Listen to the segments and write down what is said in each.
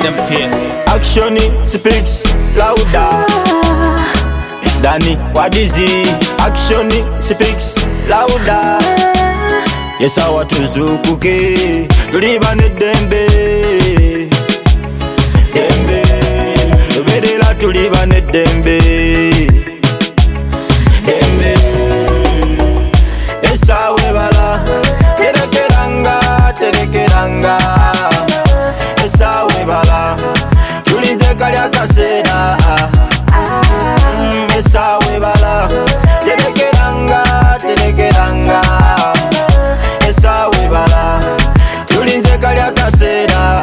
them fear. Action speaks louder. Danny, what is it? Action speaks louder. Yes, I want to zukuke. Tulibane dembe. Dembe. Tuberela tulibane dembe. Dembe. Yes, I webala. Terekeranga, terekeranga. Yes, I webala. Tulinze kalya kasera. Yes, I webala. Terekeranga, terekeranga. Yes, I webala. Tulinze kalya kasera.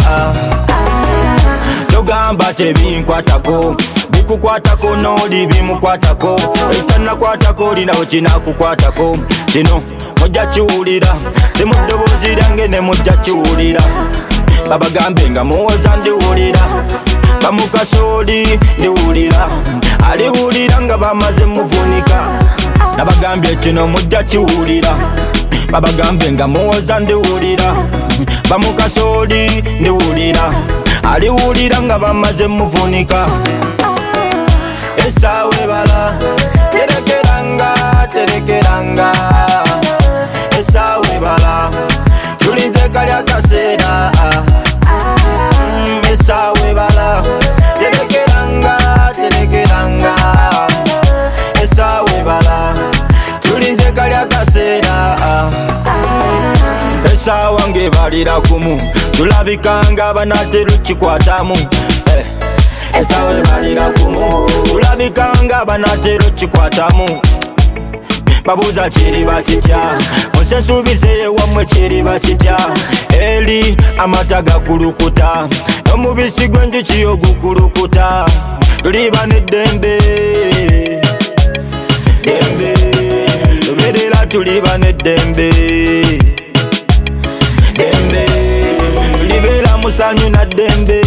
Togamba tebinkwatako, bikukwatako noli bimukwatako. Ekitanakwatako linawe kinakukwatako. Kino mujja kiwulira, si mu ddoboozi lyange ne mujja kiwulira. Babagambe nga muwoza ndiwulira, bamukasooli ndiwulira, aliwulira nga bamaze muvunika. Nabagambye kino mujja kiwulira, babagambe nga muwoza ndiwulira, bamukasooli ndiwulira, aliwulira nga bamaze muvunika. Esa webala, terekeranga, terekeranga. Esa webala, tulinze kalya kasera. Esa webala, terekeranga, terekeranga. Esa webala, tulinze kalya kasera. Esa wange balira kumu, tulabikanga banatera kikwatamu. Esa we balira kumu, tulabikanga banatera kikwatamu. Babuza kiriba kitya, musensubize wamwe kiriba kitya. Eri amata gakulukuta, n'omubisi gw'enjuki ogukulukuta. Tulibane dembe, dembe. Tuberera tulibane dembe, dembe. Tulibera musanyu na dembe,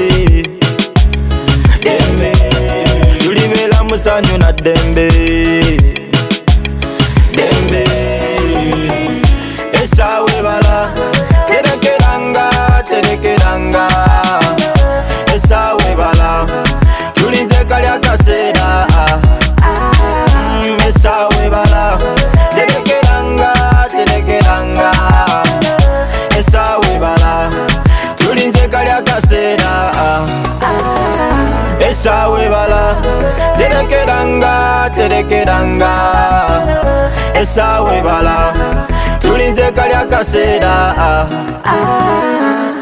dembe. Tulibera musanyu na dembe, dembe. Esa webala, terekeranga, terekeranga. Esa webala, tulinze kalya kasera. Esa webala, terekeranga, terekeranga. Esa webala, tulinze kalya kasera. Esa webala, terekeranga, terekeranga. Esa webala, tulinze kalya kasera.